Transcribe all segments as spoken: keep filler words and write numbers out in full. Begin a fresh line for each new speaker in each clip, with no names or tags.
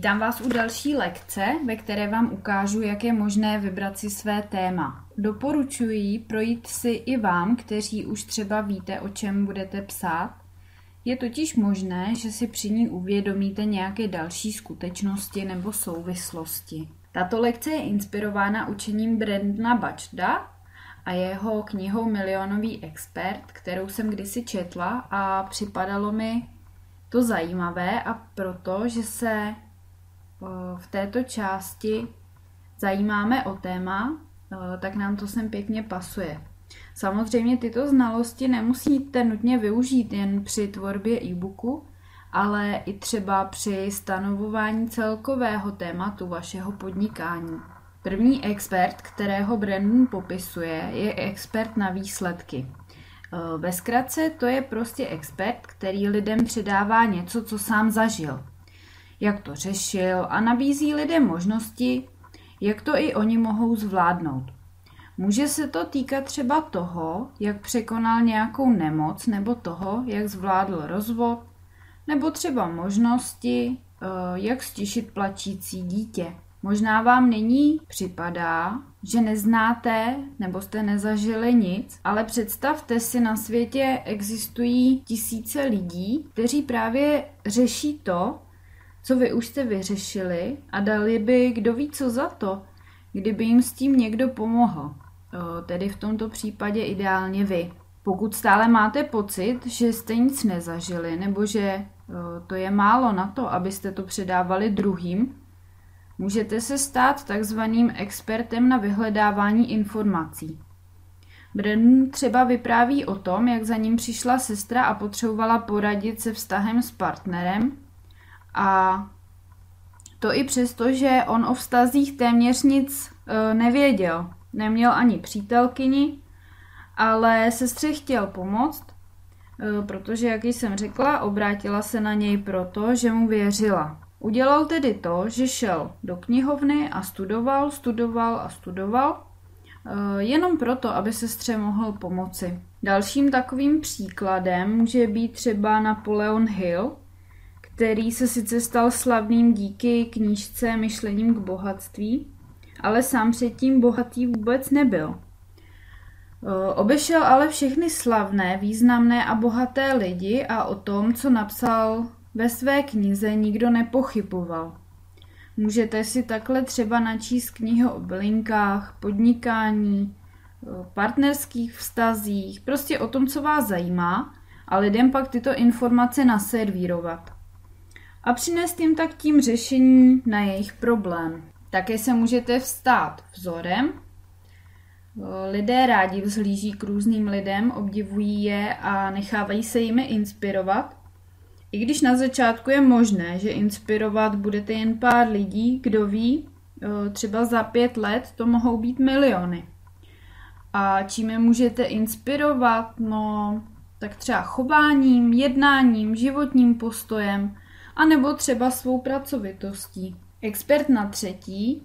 Vítám vás u další lekce, ve které vám ukážu, jak je možné vybrat si své téma. Doporučuji projít si i vám, kteří už třeba víte, o čem budete psát. Je totiž možné, že si při ní uvědomíte nějaké další skutečnosti nebo souvislosti. Tato lekce je inspirována učením Brendana Batchelda a jeho knihou Milionový expert, kterou jsem kdysi četla a připadalo mi to zajímavé a proto, že se v této části zajímáme o téma, tak nám to sem pěkně pasuje. Samozřejmě tyto znalosti nemusíte nutně využít jen při tvorbě e-booku, ale i třeba při stanovování celkového tématu vašeho podnikání. První expert, kterého Brendan popisuje, je expert na výsledky. Ve zkratce to je prostě expert, který lidem předává něco, co sám zažil. Jak to řešil a nabízí lidem možnosti, jak to i oni mohou zvládnout. Může se to týkat třeba toho, jak překonal nějakou nemoc, nebo toho, jak zvládl rozvod, nebo třeba možnosti, jak stišit plačící dítě. Možná vám nyní připadá, že neznáte nebo jste nezažili nic, ale představte si, na světě existují tisíce lidí, kteří právě řeší to, co vy už jste vyřešili a dali by kdo ví co za to, kdyby jim s tím někdo pomohl. Tedy v tomto případě ideálně vy. Pokud stále máte pocit, že jste nic nezažili nebo že to je málo na to, abyste to předávali druhým, můžete se stát takzvaným expertem na vyhledávání informací. Brendan třeba vypráví o tom, jak za ním přišla sestra a potřebovala poradit se vztahem s partnerem, a to i přesto, že on o vztazích téměř nic e, nevěděl. Neměl ani přítelkyni, ale sestře chtěl pomoct, e, protože, jak jsem řekla, obrátila se na něj proto, že mu věřila. Udělal tedy to, že šel do knihovny a studoval, studoval a studoval, e, jenom proto, aby sestře mohl pomoci. Dalším takovým příkladem může být třeba Napoleon Hill, který se sice stal slavným díky knížce Myšlením k bohatství, ale sám předtím bohatý vůbec nebyl. Obešel ale všechny slavné, významné a bohaté lidi a o tom, co napsal ve své knize, nikdo nepochyboval. Můžete si takhle třeba načíst knihy o bylinkách, podnikání, partnerských vztazích, prostě o tom, co vás zajímá, a lidem pak tyto informace naservírovat a přinést jim tak tím řešení na jejich problém. Také se můžete vstát vzorem. Lidé rádi vzhlíží k různým lidem, obdivují je a nechávají se jimi inspirovat. I když na začátku je možné, že inspirovat budete jen pár lidí, kdo ví, třeba za pět let to mohou být miliony. A čím je můžete inspirovat? No, tak třeba chováním, jednáním, životním postojem, a nebo třeba svou pracovitostí. Expert na třetí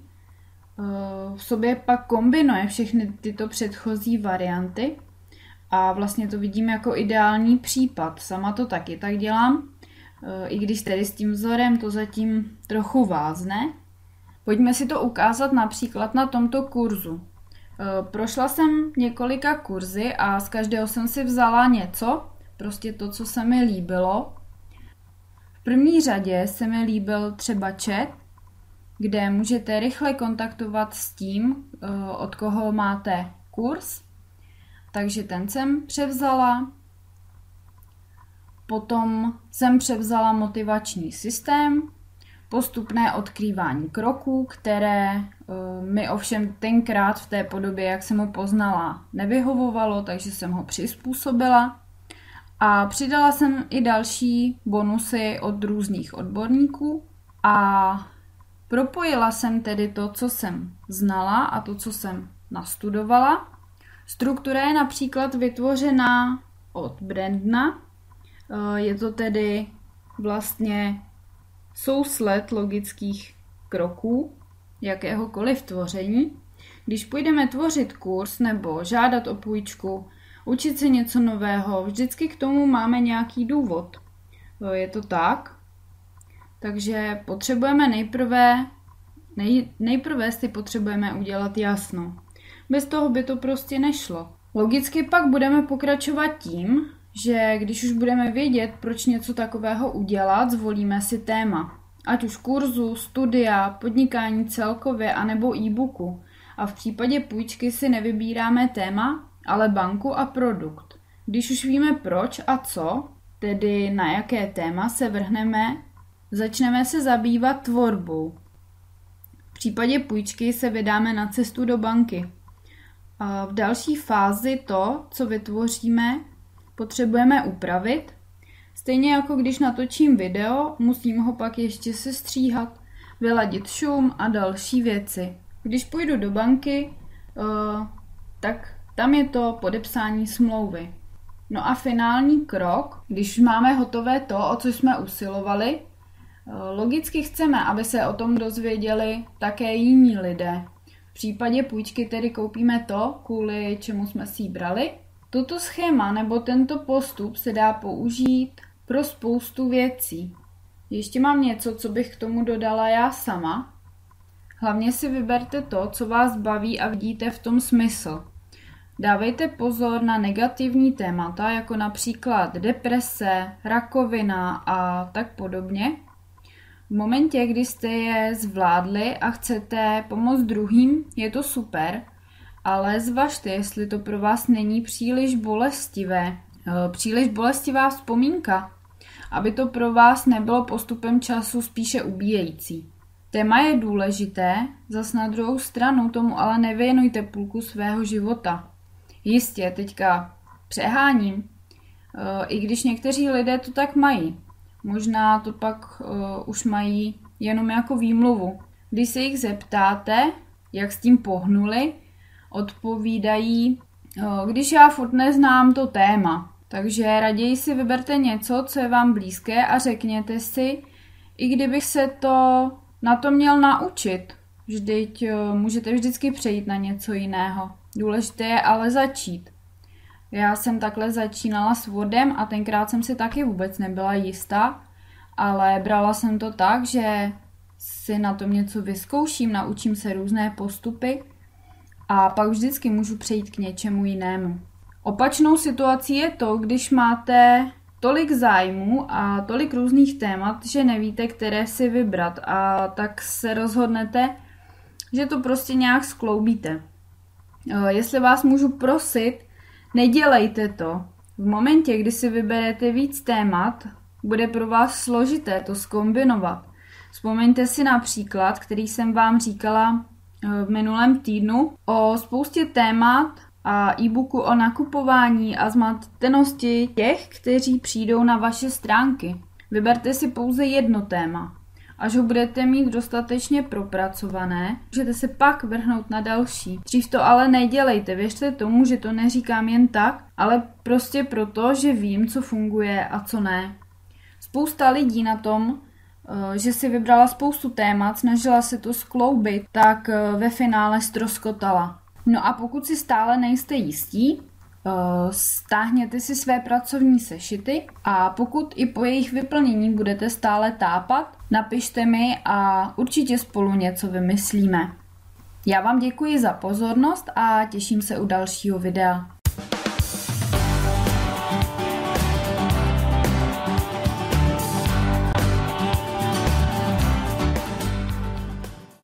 v sobě pak kombinuje všechny tyto předchozí varianty a vlastně to vidím jako ideální případ. Sama to taky tak dělám, i když tedy s tím vzorem to zatím trochu vázne. Pojďme si to ukázat například na tomto kurzu. Prošla jsem několika kurzy a z každého jsem si vzala něco, prostě to, co se mi líbilo. V první řadě se mi líbil třeba chat, kde můžete rychle kontaktovat s tím, od koho máte kurz. Takže ten jsem převzala. Potom jsem převzala motivační systém, postupné odkrývání kroků, které mi ovšem tenkrát v té podobě, jak jsem ho poznala, nevyhovovalo, takže jsem ho přizpůsobila. A přidala jsem i další bonusy od různých odborníků a propojila jsem tedy to, co jsem znala a to, co jsem nastudovala. Struktura je například vytvořená od Brendana. Je to tedy vlastně sousled logických kroků jakéhokoliv tvoření. Když půjdeme tvořit kurz nebo žádat o půjčku, učit se něco nového, vždycky k tomu máme nějaký důvod. Je to tak? Takže potřebujeme nejprve, nej, nejprve si potřebujeme udělat jasno. Bez toho by to prostě nešlo. Logicky pak budeme pokračovat tím, že když už budeme vědět, proč něco takového udělat, zvolíme si téma. Ať už kurzu, studia, podnikání celkově, anebo e-booku. A v případě půjčky si nevybíráme téma, ale banku a produkt. Když už víme proč a co, tedy na jaké téma se vrhneme, začneme se zabývat tvorbou. V případě půjčky se vydáme na cestu do banky. A v další fázi to, co vytvoříme, potřebujeme upravit. Stejně jako když natočím video, musím ho pak ještě sestříhat, vyladit šum a další věci. Když půjdu do banky, tak tam je to podepsání smlouvy. No a finální krok, když máme hotové to, o co jsme usilovali, logicky chceme, aby se o tom dozvěděli také jiní lidé. V případě půjčky tedy koupíme to, kvůli čemu jsme si ji brali. Toto schéma nebo tento postup se dá použít pro spoustu věcí. Ještě mám něco, co bych k tomu dodala já sama. Hlavně si vyberte to, co vás baví a vidíte v tom smysl. Dávejte pozor na negativní témata, jako například deprese, rakovina a tak podobně. V momentě, kdy jste je zvládli a chcete pomoct druhým, je to super, ale zvažte, jestli to pro vás není příliš bolestivé, příliš bolestivá vzpomínka, aby to pro vás nebylo postupem času spíše ubíjející. Téma je důležité, zas na druhou stranu tomu ale nevěnujte půlku svého života. Jistě, teďka přeháním, i když někteří lidé to tak mají. Možná to pak uh, už mají jenom jako výmluvu. Když se jich zeptáte, jak s tím pohnuli, odpovídají, uh, když já furt neznám to téma. Takže raději si vyberte něco, co je vám blízké a řekněte si, i kdybych se to na to měl naučit. Vždyť uh, můžete vždycky přejít na něco jiného. Důležité je ale začít. Já jsem takhle začínala s Wordem a tenkrát jsem si taky vůbec nebyla jistá, ale brala jsem to tak, že si na tom něco vyzkouším, naučím se různé postupy a pak vždycky můžu přejít k něčemu jinému. Opačnou situací je to, když máte tolik zájmů a tolik různých témat, že nevíte, které si vybrat a tak se rozhodnete, že to prostě nějak skloubíte. Jestli vás můžu prosit, nedělejte to. V momentě, kdy si vyberete víc témat, bude pro vás složité to zkombinovat. Vzpomeňte si na příklad, který jsem vám říkala v minulém týdnu o spoustě témat a e-booku o nakupování a zmatenosti těch, kteří přijdou na vaše stránky. Vyberte si pouze jedno téma. Až ho budete mít dostatečně propracované, můžete se pak vrhnout na další. Dřív to ale nedělejte, věřte tomu, že to neříkám jen tak, ale prostě proto, že vím, co funguje a co ne. Spousta lidí na tom, že si vybrala spoustu témat, snažila se to skloubit, tak ve finále ztroskotala. No a pokud si stále nejste jistí, stáhněte si své pracovní sešity a pokud i po jejich vyplnění budete stále tápat, napište mi a určitě spolu něco vymyslíme. Já vám děkuji za pozornost a těším se u dalšího videa.